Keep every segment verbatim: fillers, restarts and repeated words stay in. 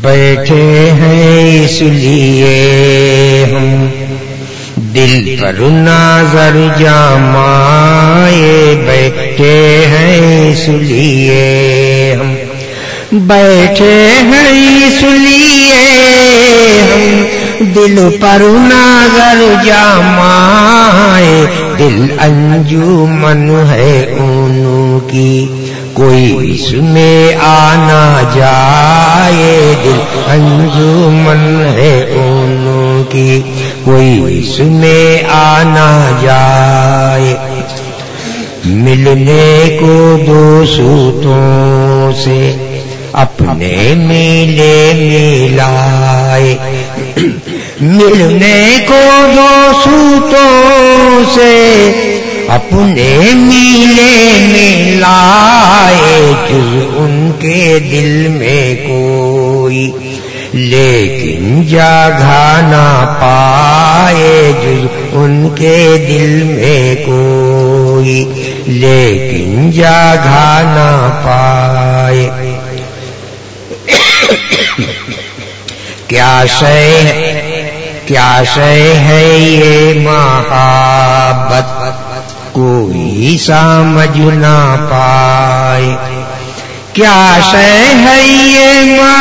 بیٹھے ہیں اس لیے ہم دل پر نظر جمائے، بیٹھے ہیں اس لیے ہم بیٹھے ہیں اس لیے ہم دل پر نظر جمائے، دل انجمن ہے ان کی کوئی اس میں آنا جائے، دل انجمن ہے ان کی کوئی اس میں آنا جائے۔ ملنے کو دو سوتوں سے اپنے ملے ملائے، ملنے کو دو سوتوں سے اپنے ملے ملائے، جز ان کے دل میں کوئی لیکن جگہ نہ پائے، جز ان کے دل میں کوئی لیکن جگہ نہ پائے۔ کیا شے کیا شے ہے یہ محبت کوئی سمجھ نہ پائے، کیا شے ہے یہ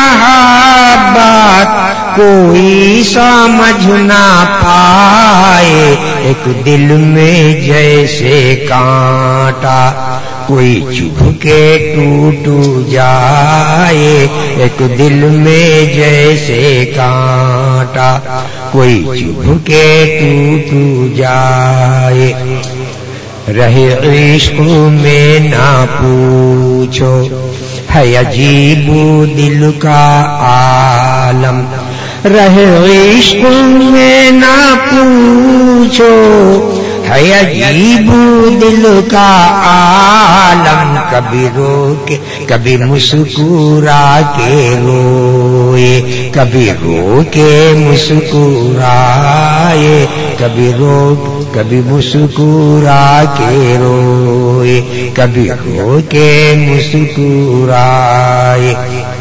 محبت کوئی سمجھ نہ پائے، ایک دل میں جیسے کانٹا کوئی چبھ کے ٹوٹ جائے، ایک دل میں جیسے کانٹا کوئی چبھ کے ٹوٹ جائے۔ رہے عشق میں نہ پوچھو ہے عجیب دل کا عالم، رہے عشق میں نہ پوچھو ہے عجیب دل کا عالم، کبھی رو کے کبھی مسکرا کے روئے، کبھی رو کے مسکرائے، کبھی رو کبھی مسکرا کے روئے، کبھی رو کے مسکرائے۔